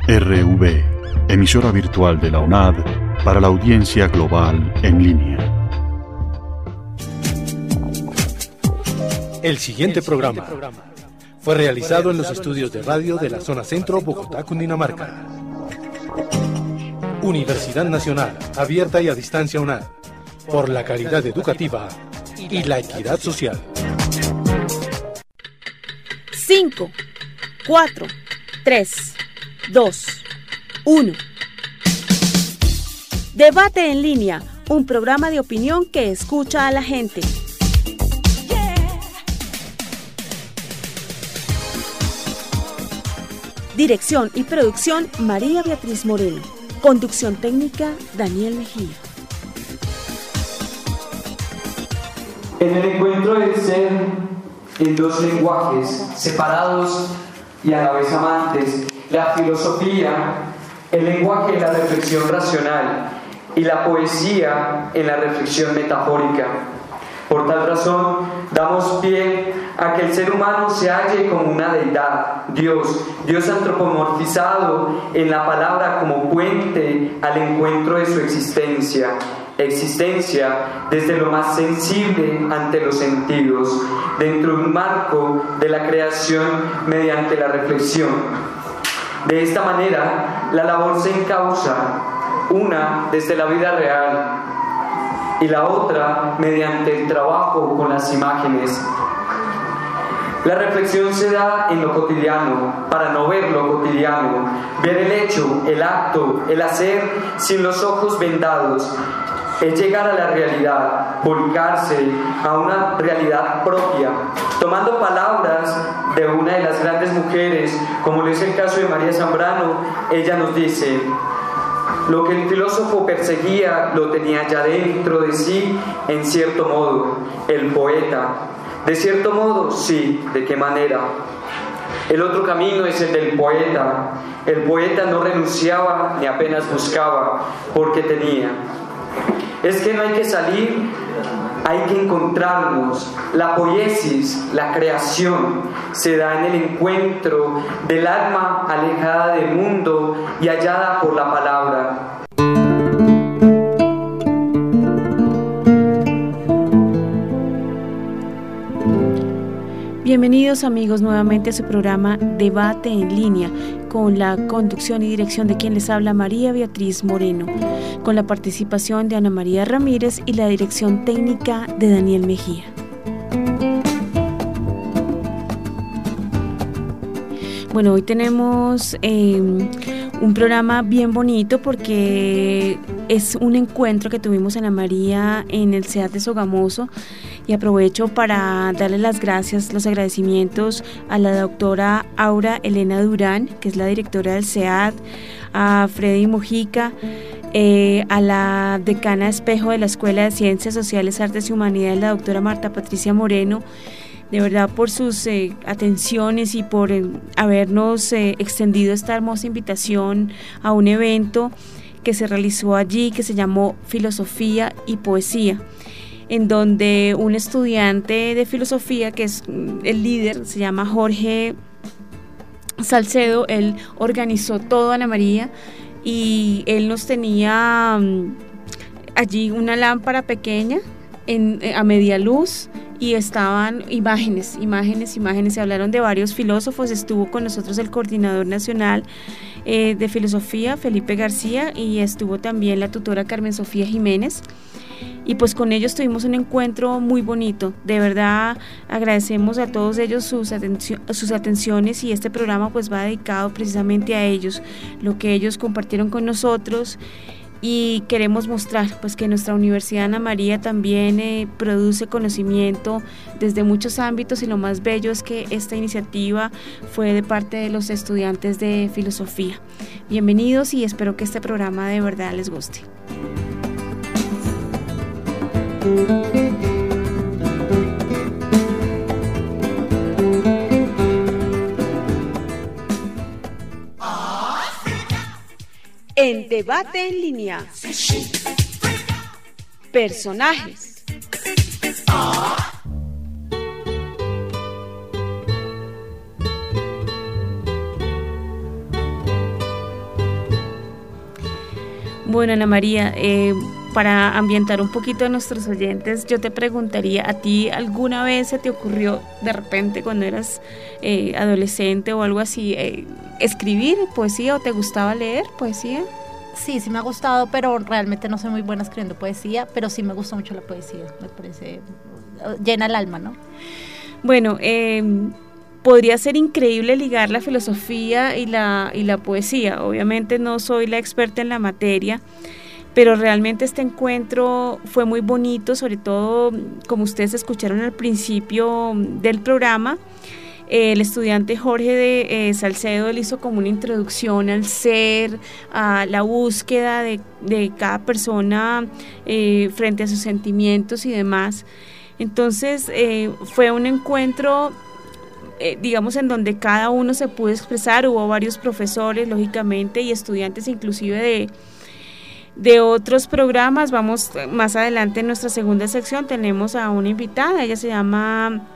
RV, emisora virtual de la UNAD para la audiencia global en línea. El siguiente programa fue realizado en los estudios de radio de la zona centro, Bogotá, Cundinamarca. Universidad Nacional, abierta y a distancia UNAD, por la calidad educativa y la equidad social. 5, 4, 3, 2, 1. Debate en línea, un programa de opinión que escucha a la gente. Dirección y producción, María Beatriz Moreno. Conducción técnica, Daniel Mejía. En el encuentro del ser en dos lenguajes, separados y a la vez amantes, la filosofía, el lenguaje de la reflexión racional y la poesía en la reflexión metafórica. Por tal razón, damos pie a que el ser humano se halle como una deidad, Dios antropomorfizado en la palabra como puente al encuentro de su existencia desde lo más sensible ante los sentidos, dentro de un marco de la creación mediante la reflexión. De esta manera, la labor se encausa, una desde la vida real, y la otra mediante el trabajo con las imágenes. La reflexión se da en lo cotidiano, para no ver lo cotidiano, ver el hecho, el acto, el hacer sin los ojos vendados, es llegar a la realidad, volcarse a una realidad propia, tomando palabras de una de las grandes mujeres, como lo es el caso de María Zambrano. Ella nos dice: lo que el filósofo perseguía lo tenía ya dentro de sí, en cierto modo, el poeta. De cierto modo, sí, ¿de qué manera? El otro camino es el del poeta. El poeta no renunciaba ni apenas buscaba, porque tenía. Es que no hay que salir, hay que encontrarnos. La poiesis, la creación, se da en el encuentro del alma alejada del mundo y hallada por la palabra. Bienvenidos amigos nuevamente a su programa Debate en línea, con la conducción y dirección de quien les habla, María Beatriz Moreno, con la participación de Ana María Ramírez y la dirección técnica de Daniel Mejía. Bueno, hoy tenemos un programa bien bonito porque es un encuentro que tuvimos Ana María en el CEAD de Sogamoso, y aprovecho para darle las gracias, los agradecimientos a la doctora Aura Elena Durán, que es la directora del CEAD, a Freddy Mojica, a la decana Espejo de la Escuela de Ciencias Sociales, Artes y Humanidades, la doctora Marta Patricia Moreno, de verdad por sus atenciones y por habernos extendido esta hermosa invitación a un evento que se realizó allí, que se llamó Filosofía y Poesía, en donde un estudiante de filosofía, que es el líder, se llama Jorge Salcedo, él organizó todo, Ana María, y él nos tenía allí una lámpara pequeña a media luz, y estaban imágenes, se hablaron de varios filósofos. Estuvo con nosotros el coordinador nacional de filosofía, Felipe García, y estuvo también la tutora Carmen Sofía Jiménez. Y pues con ellos tuvimos un encuentro muy bonito. De verdad agradecemos a todos ellos sus atenciones, y este programa pues va dedicado precisamente a ellos, lo que ellos compartieron con nosotros. Y queremos mostrar pues que nuestra Universidad Ana María también produce conocimiento desde muchos ámbitos, y lo más bello es que esta iniciativa fue de parte de los estudiantes de filosofía. Bienvenidos, y espero que este programa de verdad les guste. En Debate en línea, personajes. Bueno, Ana María, para ambientar un poquito a nuestros oyentes, yo te preguntaría, ¿a ti alguna vez se te ocurrió de repente cuando eras adolescente o algo así, escribir poesía o te gustaba leer poesía? Sí me ha gustado, pero realmente no soy muy buena escribiendo poesía, pero sí me gusta mucho la poesía, me parece, llena el alma, ¿no? Bueno, podría ser increíble ligar la filosofía y la poesía. Obviamente no soy la experta en la materia, pero realmente este encuentro fue muy bonito, sobre todo como ustedes escucharon al principio del programa. El estudiante Jorge de Salcedo, él hizo como una introducción al ser, a la búsqueda de cada persona frente a sus sentimientos y demás. Entonces fue un encuentro, digamos, en donde cada uno se pudo expresar. Hubo varios profesores, lógicamente, y estudiantes inclusive de otros programas. Vamos más adelante en nuestra segunda sección, tenemos a una invitada, ella se llama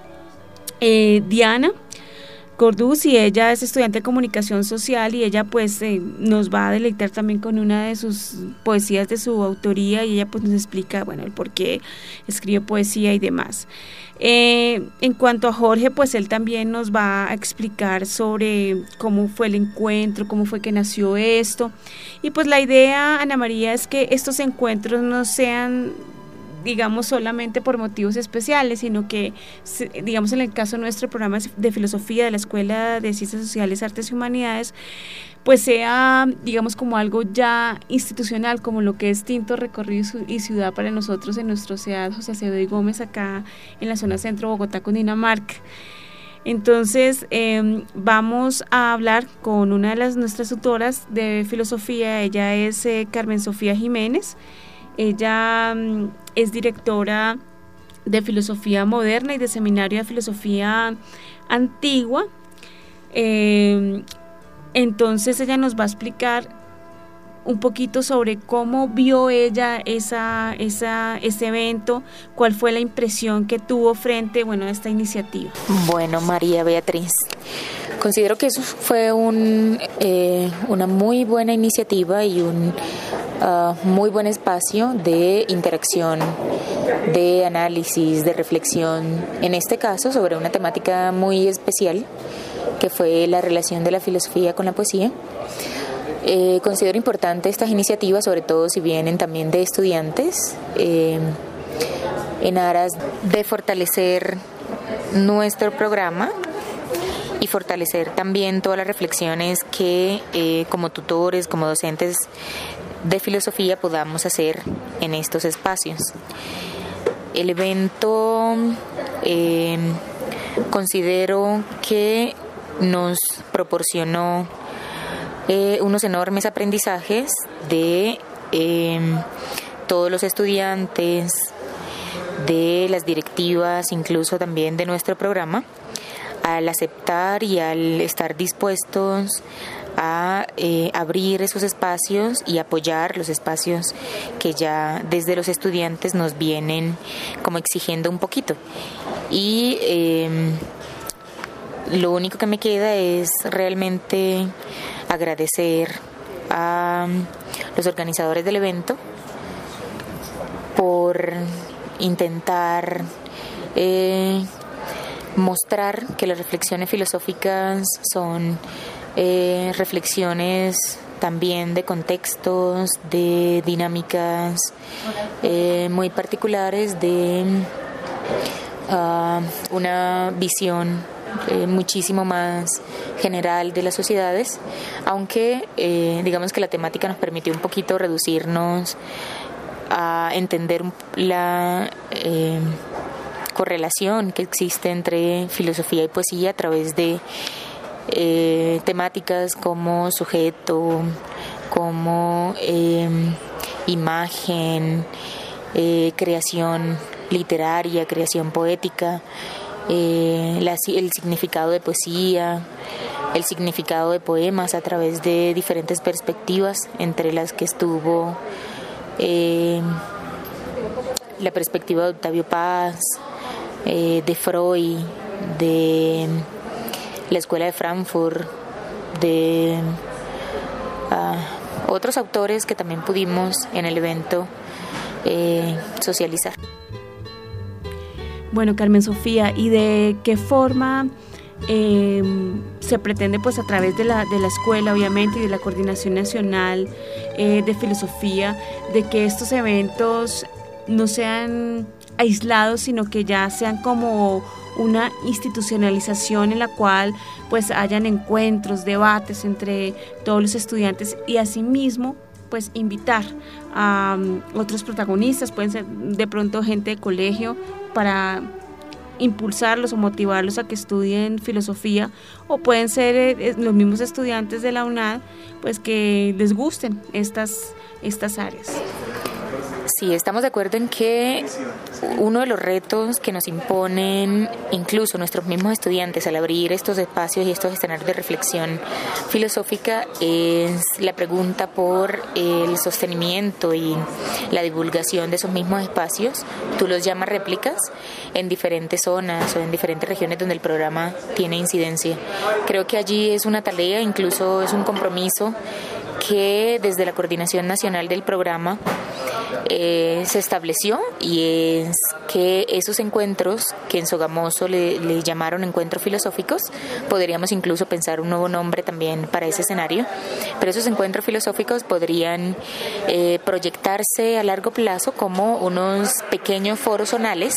Diana Corduz y ella es estudiante de comunicación social y ella pues nos va a deleitar también con una de sus poesías de su autoría y ella pues nos explica, bueno, el por qué escribe poesía y demás. En cuanto a Jorge, pues él también nos va a explicar sobre cómo fue el encuentro, cómo fue que nació esto. Y pues la idea, Ana María, es que estos encuentros no sean, digamos, solamente por motivos especiales, sino que, digamos, en el caso de nuestro programa de filosofía de la Escuela de Ciencias Sociales, Artes y Humanidades, pues sea, digamos, como algo ya institucional, como lo que es Tinto, Recorrido y Ciudad para nosotros en nuestro CEAD José Acevedo y Gómez, acá en la zona centro de Bogotá, Cundinamarca. Entonces vamos a hablar con una de nuestras tutoras de filosofía. Ella es Carmen Sofía Jiménez. Ella es directora de Filosofía Moderna y de Seminario de Filosofía Antigua. Entonces ella nos va a explicar un poquito sobre cómo vio ella ese evento, cuál fue la impresión que tuvo frente, bueno, a esta iniciativa. Bueno, María Beatriz, considero que eso fue una muy buena iniciativa y un muy buen espacio de interacción, de análisis, de reflexión, en este caso sobre una temática muy especial que fue la relación de la filosofía con la poesía. Considero importante estas iniciativas, sobre todo si vienen también de estudiantes, en aras de fortalecer nuestro programa y fortalecer también todas las reflexiones que como tutores, como docentes de filosofía podamos hacer en estos espacios. El evento considero que nos proporcionó unos enormes aprendizajes de todos los estudiantes, de las directivas, incluso también de nuestro programa, al aceptar y al estar dispuestos a abrir esos espacios y apoyar los espacios que ya desde los estudiantes nos vienen como exigiendo un poquito. Y lo único que me queda es realmente agradecer a los organizadores del evento por intentar mostrar que las reflexiones filosóficas son reflexiones también de contextos, de dinámicas muy particulares, de una visión muchísimo más general de las sociedades, aunque digamos que la temática nos permitió un poquito reducirnos a entender la correlación que existe entre filosofía y poesía a través de temáticas como sujeto, como imagen, creación literaria, creación poética, el significado de poesía, el significado de poemas a través de diferentes perspectivas, entre las que estuvo la perspectiva de Octavio Paz, de Freud, de la Escuela de Frankfurt, de otros autores que también pudimos en el evento socializar. Bueno, Carmen Sofía, ¿y de qué forma se pretende, pues a través de la escuela, obviamente, y de la Coordinación Nacional de Filosofía, de que estos eventos no sean aislados, sino que ya sean como una institucionalización en la cual pues hayan encuentros, debates entre todos los estudiantes y asimismo pues invitar a otros protagonistas, pueden ser de pronto gente de colegio, para impulsarlos o motivarlos a que estudien filosofía, o pueden ser los mismos estudiantes de la UNAD pues que les gusten estas áreas? Sí, estamos de acuerdo en que uno de los retos que nos imponen incluso nuestros mismos estudiantes al abrir estos espacios y estos escenarios de reflexión filosófica es la pregunta por el sostenimiento y la divulgación de esos mismos espacios. Tú los llamas réplicas en diferentes zonas o en diferentes regiones donde el programa tiene incidencia. Creo que allí es una tarea, incluso es un compromiso que desde la Coordinación Nacional del programa se estableció, y es que esos encuentros que en Sogamoso le llamaron encuentros filosóficos, podríamos incluso pensar un nuevo nombre también para ese escenario, pero esos encuentros filosóficos podrían proyectarse a largo plazo como unos pequeños foros zonales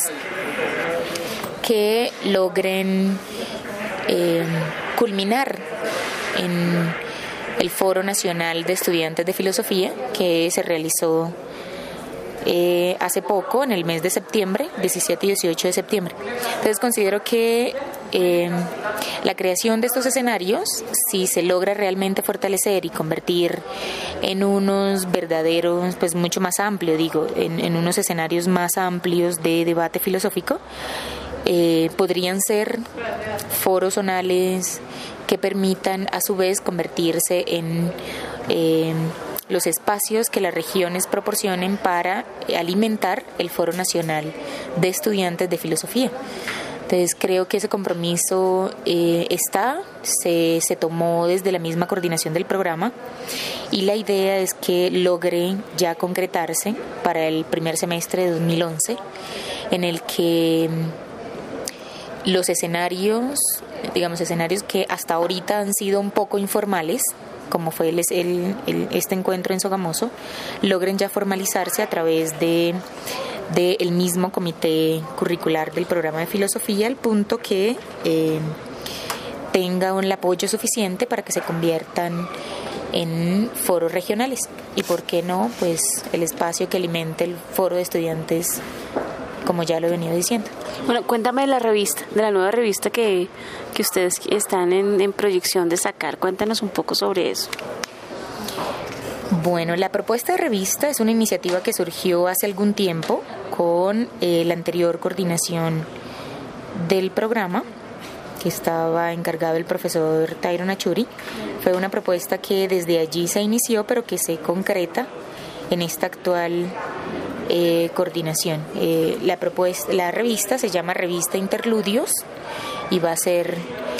que logren culminar en el Foro Nacional de Estudiantes de Filosofía, que se realizó hace poco, en el mes de septiembre, 17 y 18 de septiembre. Entonces considero que la creación de estos escenarios, si se logra realmente fortalecer y convertir en unos verdaderos, pues mucho más amplio, en unos escenarios más amplios de debate filosófico, podrían ser foros zonales que permitan a su vez convertirse en los espacios que las regiones proporcionen para alimentar el Foro Nacional de Estudiantes de Filosofía. Entonces creo que ese compromiso se tomó desde la misma coordinación del programa, y la idea es que logre ya concretarse para el primer semestre de 2011, en el que los escenarios que hasta ahorita han sido un poco informales, como fue este encuentro en Sogamoso, logren ya formalizarse a través del mismo comité curricular del programa de filosofía, al punto que tenga un apoyo suficiente para que se conviertan en foros regionales, y por qué no, pues el espacio que alimente el foro de estudiantes, como ya lo he venido diciendo. Bueno, cuéntame de la nueva revista que ustedes están en proyección de sacar. Cuéntanos un poco sobre eso. Bueno, la propuesta de revista es una iniciativa que surgió hace algún tiempo con la anterior coordinación del programa, que estaba encargado el profesor Tyron Achuri. Fue una propuesta que desde allí se inició, pero que se concreta en esta actual coordinación. La revista se llama Revista Interludios y va a ser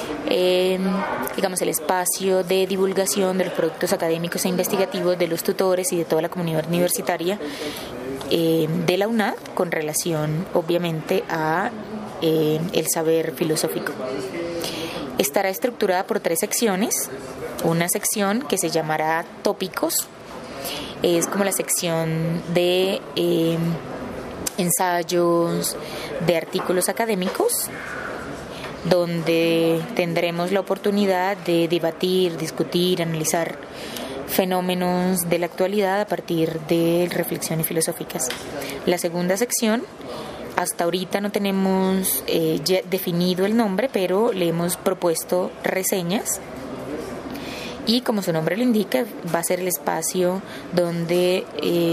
el espacio de divulgación de los productos académicos e investigativos de los tutores y de toda la comunidad universitaria de la UNAD, con relación obviamente a el saber filosófico. Estará estructurada por 3 secciones. Una sección que se llamará Tópicos, es como la sección de ensayos, de artículos académicos, donde tendremos la oportunidad de debatir, discutir, analizar fenómenos de la actualidad a partir de reflexiones filosóficas. La segunda sección, hasta ahorita no tenemos ya definido el nombre, pero le hemos propuesto reseñas, y como su nombre lo indica, va a ser el espacio donde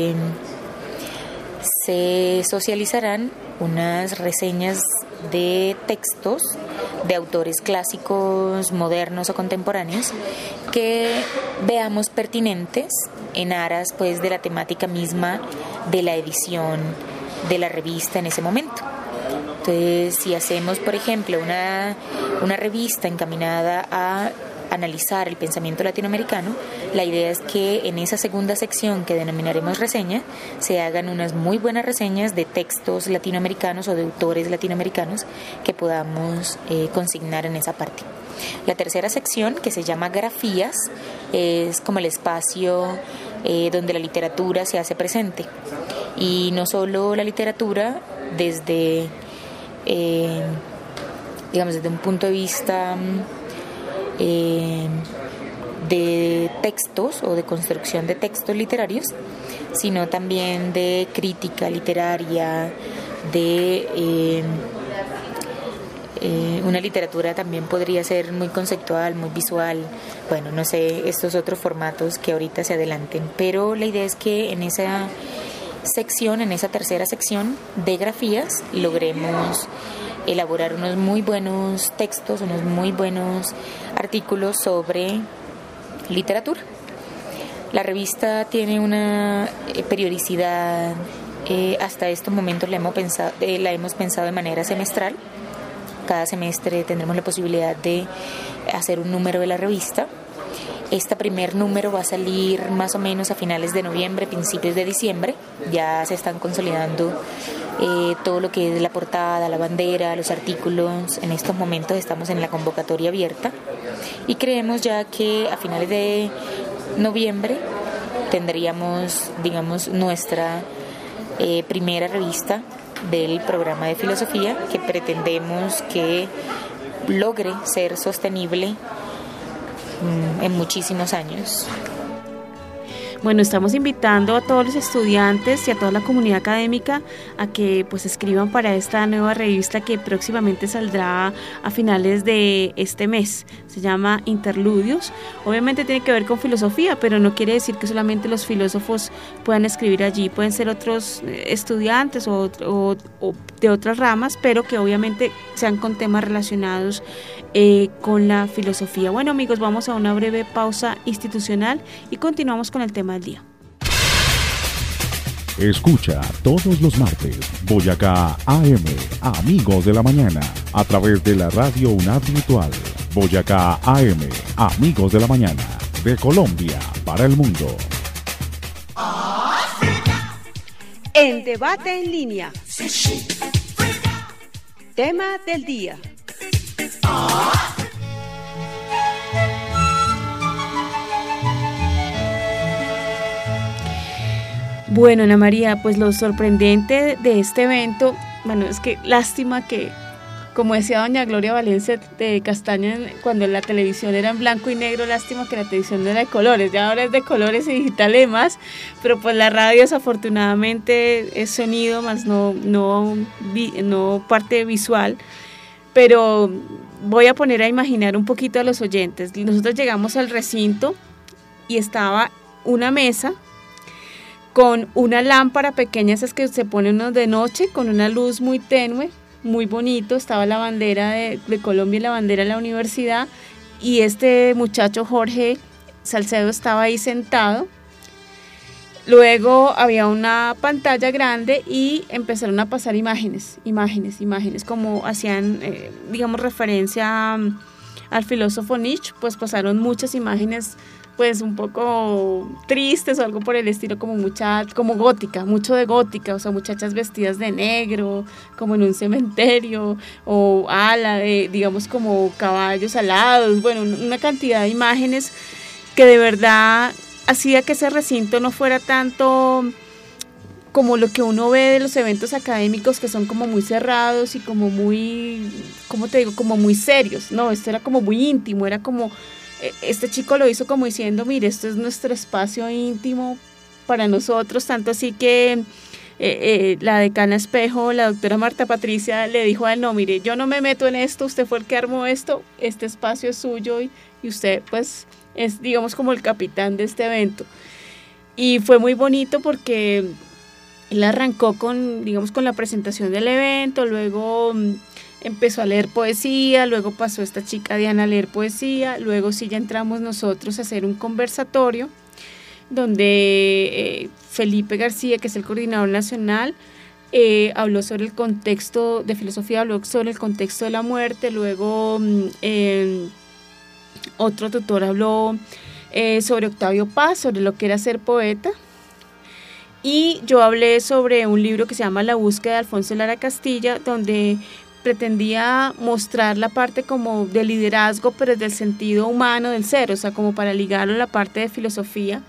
se socializarán unas reseñas de textos de autores clásicos, modernos o contemporáneos, que veamos pertinentes en aras pues de la temática misma de la edición de la revista en ese momento. Entonces, si hacemos, por ejemplo, una revista encaminada a analizar el pensamiento latinoamericano, la idea es que en esa segunda sección que denominaremos reseña, se hagan unas muy buenas reseñas de textos latinoamericanos o de autores latinoamericanos que podamos consignar en esa parte. La tercera sección, que se llama grafías, es como el espacio donde la literatura se hace presente. Y no solo la literatura desde un punto de vista de textos o de construcción de textos literarios, sino también de crítica literaria, de una literatura también podría ser muy conceptual, muy visual, bueno, no sé, estos otros formatos que ahorita se adelanten, pero la idea es que en esa sección, en esa tercera sección de grafías, logremos elaborar unos muy buenos textos, unos muy buenos artículos sobre literatura. La revista tiene una periodicidad, hasta estos momentos la hemos pensado de manera semestral. Cada semestre tendremos la posibilidad de hacer un número de la revista. Este primer número va a salir más o menos a finales de noviembre, principios de diciembre. Ya se están consolidando todo lo que es la portada, la bandera, los artículos. En estos momentos estamos en la convocatoria abierta y creemos ya que a finales de noviembre tendríamos, nuestra primera revista del programa de filosofía, que pretendemos que logre ser sostenible en muchísimos años. Bueno, estamos invitando a todos los estudiantes y a toda la comunidad académica a que pues escriban para esta nueva revista que próximamente saldrá a finales de este mes. Se llama Interludios. Obviamente tiene que ver con filosofía, pero no quiere decir que solamente los filósofos puedan escribir allí. Pueden ser otros estudiantes o de otras ramas, pero que obviamente sean con temas relacionados con la filosofía. Bueno, amigos, vamos a una breve pausa institucional y continuamos con el tema del día. Escucha todos los martes Boyacá AM, Amigos de la Mañana, a través de la radio UNAD Virtual. Boyacá AM, Amigos de la Mañana, de Colombia para el mundo. En debate en línea. Tema del día. Bueno, Ana María, pues lo sorprendente de este evento, bueno, es que lástima que, como decía doña Gloria Valencia de Castaña, cuando la televisión era en blanco y negro, lástima que la televisión no era de colores, ya ahora es de colores y digital y demás, pero pues la radio desafortunadamente es sonido más no parte visual, pero voy a poner a imaginar un poquito a los oyentes. Nosotros llegamos al recinto y estaba una mesa con una lámpara pequeña, esas que se ponen de noche, con una luz muy tenue, muy bonito. Estaba la bandera de Colombia y la bandera de la universidad, y este muchacho Jorge Salcedo estaba ahí sentado. Luego había una pantalla grande y empezaron a pasar imágenes, como hacían, referencia al filósofo Nietzsche, pues pasaron muchas imágenes pues un poco tristes o algo por el estilo, como gótica, mucho de gótica, o sea, muchachas vestidas de negro, como en un cementerio, o como caballos alados, bueno, una cantidad de imágenes que de verdad hacía que ese recinto no fuera tanto como lo que uno ve de los eventos académicos, que son como muy cerrados y como muy, como muy serios. No, esto era como muy íntimo, era como, este chico lo hizo como diciendo, mire, esto es nuestro espacio íntimo para nosotros, tanto así que la decana Espejo, la doctora Marta Patricia, le dijo a él, no, mire, yo no me meto en esto, usted fue el que armó esto, este espacio es suyo y usted pues es, digamos, como el capitán de este evento. Y fue muy bonito porque él arrancó con la presentación del evento, luego empezó a leer poesía, luego pasó esta chica Diana a leer poesía, luego sí ya entramos nosotros a hacer un conversatorio donde Felipe García, que es el coordinador nacional, habló sobre el contexto de filosofía, habló sobre el contexto de la muerte, luego otro tutor habló sobre Octavio Paz, sobre lo que era ser poeta. Y yo hablé sobre un libro que se llama La búsqueda de Alfonso Lara Castilla, donde pretendía mostrar la parte como de liderazgo, pero desde el sentido humano del ser, o sea, como para ligarlo a la parte de filosofía,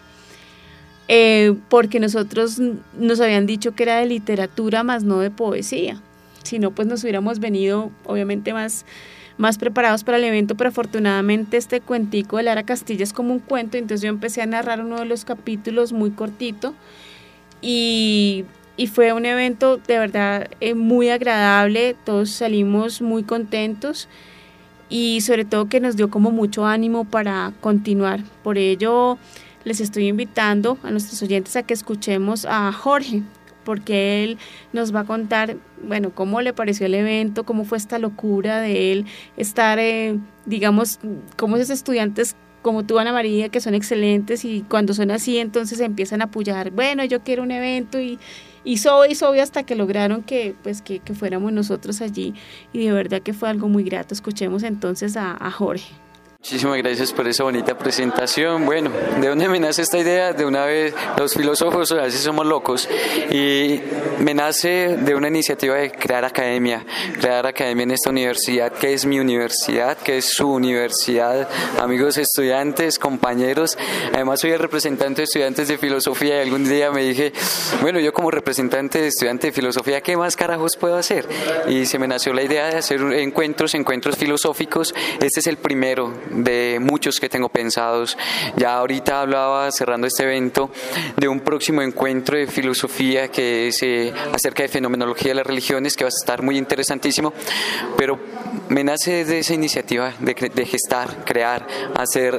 porque nosotros nos habían dicho que era de literatura más no de poesía, si no pues nos hubiéramos venido obviamente más preparados para el evento, pero afortunadamente este cuentico de Lara Castilla es como un cuento, entonces yo empecé a narrar uno de los capítulos muy cortito, y fue un evento de verdad muy agradable, todos salimos muy contentos y sobre todo que nos dio como mucho ánimo para continuar. Por ello les estoy invitando a nuestros oyentes a que escuchemos a Jorge, porque él nos va a contar, bueno, cómo le pareció el evento, cómo fue esta locura de él estar, digamos, como esos estudiantes como tú, Ana María, que son excelentes y cuando son así entonces empiezan a apoyar, bueno, yo quiero un evento y soy hasta que lograron que fuéramos nosotros allí y de verdad que fue algo muy grato. Escuchemos entonces a Jorge. Muchísimas gracias por esa bonita presentación. Bueno, ¿de dónde me nace esta idea? De una vez, los filósofos a veces somos locos y me nace de una iniciativa de crear academia en esta universidad, que es mi universidad, que es su universidad, amigos estudiantes, compañeros. Además soy el representante de estudiantes de filosofía y algún día me dije, bueno, yo como representante de estudiante de filosofía, ¿qué más carajos puedo hacer? Y se me nació la idea de hacer encuentros filosóficos. Este es el primero de muchos que tengo pensados. Ya ahorita hablaba, cerrando este evento, de un próximo encuentro de filosofía que es acerca de fenomenología de las religiones, que va a estar muy interesantísimo, pero me nace de esa iniciativa de gestar, crear, hacer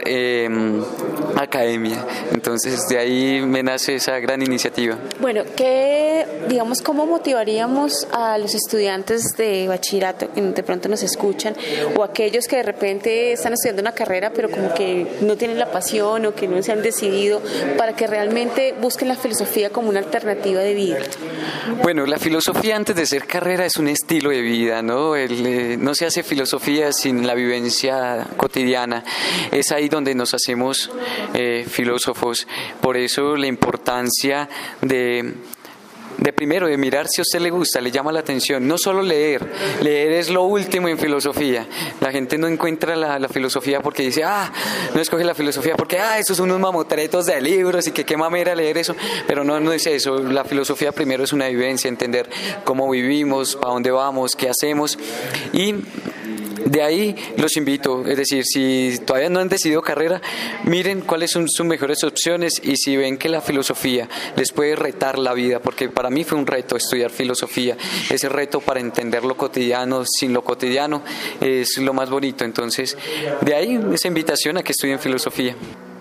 academia. Entonces de ahí me nace esa gran iniciativa. Bueno, ¿cómo motivaríamos a los estudiantes de bachillerato que de pronto nos escuchan, o aquellos que de repente están estudiando una carrera pero como que no tienen la pasión o que no se han decidido, para que realmente busquen la filosofía como una alternativa de vida? Bueno, la filosofía antes de ser carrera es un estilo de vida, ¿no? No se hace filosofía sin la vivencia cotidiana. Es ahí donde nos hacemos filósofos. Por eso la importancia de primero, de mirar si a usted le gusta, le llama la atención. No solo leer es lo último en filosofía. La gente no encuentra la filosofía porque dice, no escoge la filosofía porque, esos son unos mamotretos de libros y que qué mamera leer eso. Pero no es eso. La filosofía primero es una vivencia, entender cómo vivimos, para dónde vamos, qué hacemos. Y de ahí los invito, es decir, si todavía no han decidido carrera, miren cuáles son sus mejores opciones, y si ven que la filosofía les puede retar la vida, porque para mí fue un reto estudiar filosofía, ese reto para entender lo cotidiano sin lo cotidiano es lo más bonito. Entonces, de ahí esa invitación a que estudien filosofía.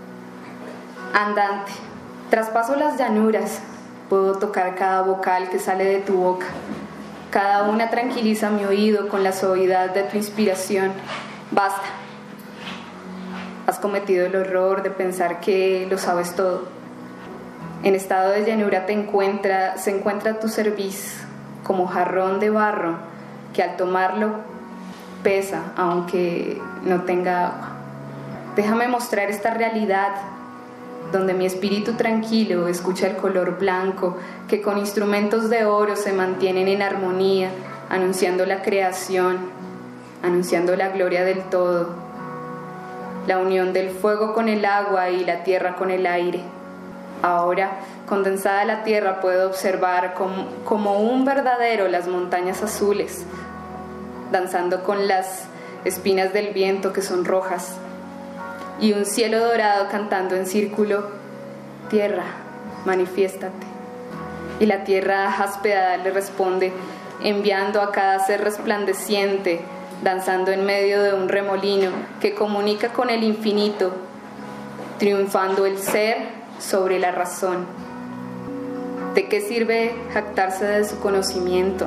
Andante, traspaso las llanuras, puedo tocar cada vocal que sale de tu boca. Cada una tranquiliza mi oído con la suavidad de tu inspiración. Basta. Has cometido el horror de pensar que lo sabes todo. En estado de llanura se encuentra tu cerviz como jarrón de barro que al tomarlo pesa aunque no tenga agua. Déjame mostrar esta realidad donde mi espíritu tranquilo escucha el color blanco que con instrumentos de oro se mantienen en armonía, anunciando la creación, anunciando la gloria del todo, la unión del fuego con el agua y la tierra con el aire. Ahora, condensada la tierra, puedo observar como un verdadero las montañas azules, danzando con las espinas del viento que son rojas, y un cielo dorado cantando en círculo, tierra, manifiéstate. Y la tierra jaspeada le responde, enviando a cada ser resplandeciente, danzando en medio de un remolino que comunica con el infinito, triunfando el ser sobre la razón. ¿De qué sirve jactarse de su conocimiento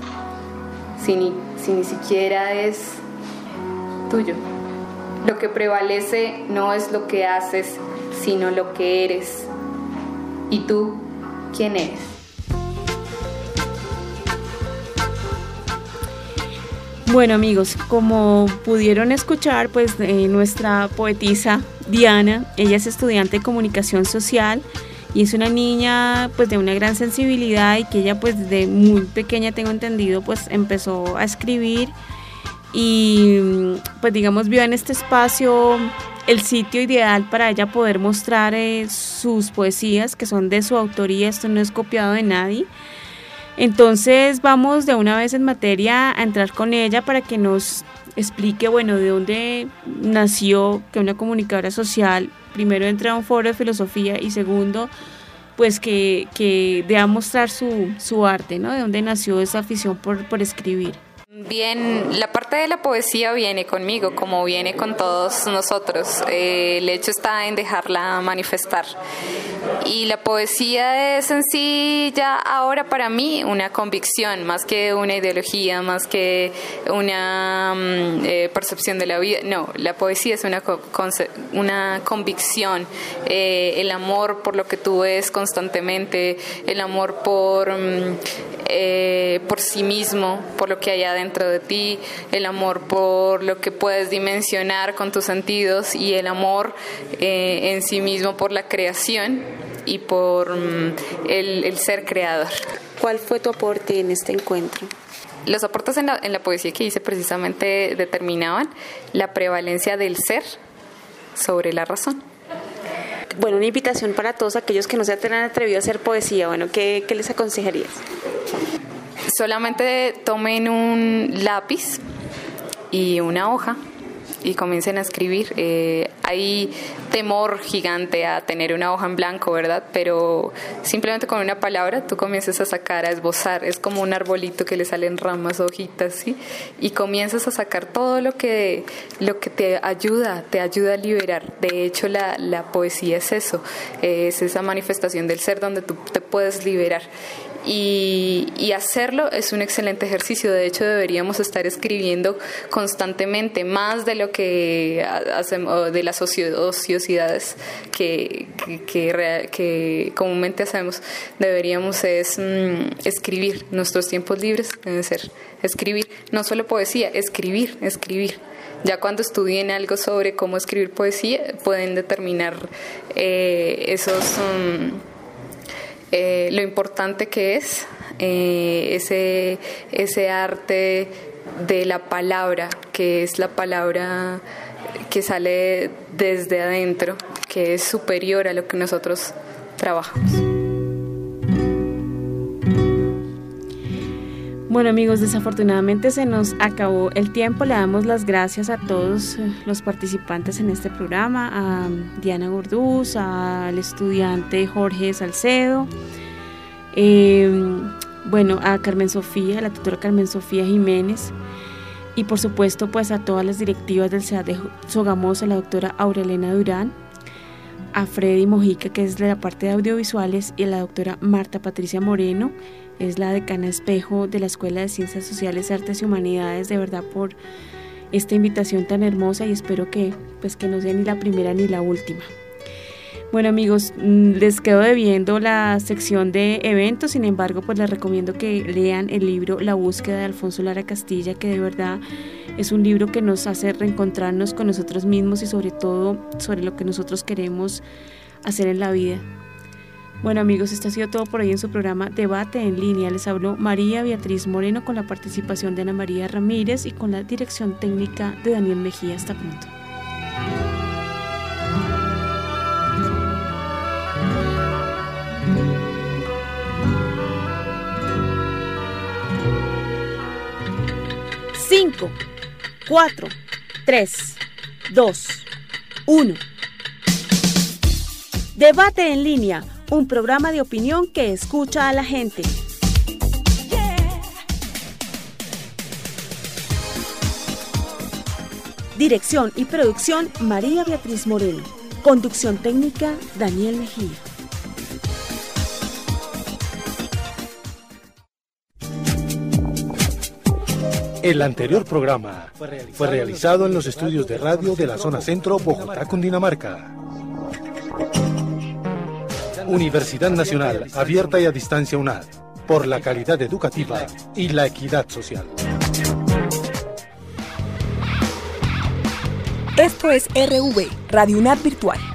si ni siquiera es tuyo? Lo que prevalece no es lo que haces, sino lo que eres. ¿Y tú, quién eres? Bueno, amigos, como pudieron escuchar, pues nuestra poetisa Diana, ella es estudiante de comunicación social y es una niña pues de una gran sensibilidad, y que ella pues desde muy pequeña, tengo entendido, pues empezó a escribir y pues digamos vio en este espacio el sitio ideal para ella poder mostrar sus poesías, que son de su autoría, esto no es copiado de nadie. Entonces vamos de una vez en materia a entrar con ella para que nos explique, bueno, de dónde nació que una comunicadora social, primero entra a un foro de filosofía y segundo, pues que dé a mostrar su arte, ¿no? De dónde nació esa afición por escribir. Bien, la parte de la poesía viene conmigo, como viene con todos nosotros. El hecho está en dejarla manifestar. Y la poesía es en sí ya ahora para mí una convicción, más que una ideología, más que una percepción de la vida. No, la poesía es una convicción. El amor por lo que tú ves constantemente, el amor por sí mismo, por lo que hay adentro de ti, el amor por lo que puedes dimensionar con tus sentidos y el amor en sí mismo por la creación y por el ser creador. ¿Cuál fue tu aporte en este encuentro? Los aportes en la poesía que hice precisamente determinaban la prevalencia del ser sobre la razón. Bueno, una invitación para todos aquellos que no se han atrevido a hacer poesía. Bueno, ¿qué les aconsejarías? Solamente tomen un lápiz y una hoja y comiencen a escribir. Hay temor gigante a tener una hoja en blanco, ¿verdad? Pero simplemente con una palabra tú comienzas a sacar, a esbozar. Es como un arbolito que le salen ramas, hojitas, ¿sí? Y comienzas a sacar todo lo que te ayuda a liberar. De hecho, la poesía es eso, es esa manifestación del ser donde tú te puedes liberar. Y hacerlo es un excelente ejercicio. De hecho, deberíamos estar escribiendo constantemente, más de lo que hacemos, de las ociosidades que comúnmente hacemos. Deberíamos escribir. Nuestros tiempos libres deben ser escribir, no solo poesía, escribir. Ya cuando estudien algo sobre cómo escribir poesía, pueden determinar lo importante que es ese arte de la palabra, que es la palabra que sale desde adentro, que es superior a lo que nosotros trabajamos. Bueno, amigos, desafortunadamente se nos acabó el tiempo. Le damos las gracias a todos los participantes en este programa, a Diana Gordús, al estudiante Jorge Salcedo, a Carmen Sofía, la tutora Carmen Sofía Jiménez, y por supuesto pues a todas las directivas del CEAT de Sogamoso, la doctora Aurelena Durán, a Freddy Mojica, que es de la parte de audiovisuales, y a la doctora Marta Patricia Moreno, es la decana Espejo de la Escuela de Ciencias Sociales, Artes y Humanidades, de verdad por esta invitación tan hermosa, y espero que no sea ni la primera ni la última. Bueno, amigos, les quedo debiendo la sección de eventos, sin embargo pues les recomiendo que lean el libro La búsqueda de Alfonso Lara Castilla, que de verdad es un libro que nos hace reencontrarnos con nosotros mismos y sobre todo sobre lo que nosotros queremos hacer en la vida. Bueno, amigos, esto ha sido todo por hoy en su programa Debate en Línea. Les habló María Beatriz Moreno, con la participación de Ana María Ramírez y con la dirección técnica de Daniel Mejía. Hasta pronto. Cinco, 4, 3, 2, 1. Debate en Línea, un programa de opinión que escucha a la gente. Dirección y producción María Beatriz Moreno. Conducción técnica Daniel Mejía. El anterior programa fue realizado en los estudios de radio de la zona centro, Bogotá, Cundinamarca. Universidad Nacional, abierta y a distancia UNAD, por la calidad educativa y la equidad social. Esto es RV, Radio UNAD Virtual.